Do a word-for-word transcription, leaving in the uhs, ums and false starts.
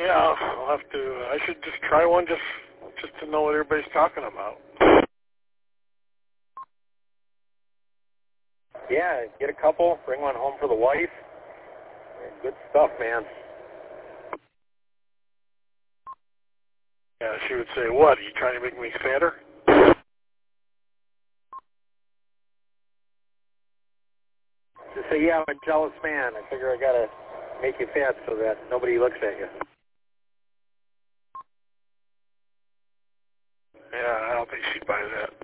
Yeah, I'll have to. I should just try one just just to know what everybody's talking about. Yeah, get a couple, bring one home for the wife. Good stuff, man. Yeah, she would say, what, are you trying to make me fatter? Just say, yeah, I'm a jealous man. I figure I got to make you fat so that nobody looks at you. Yeah, I don't think she'd buy that.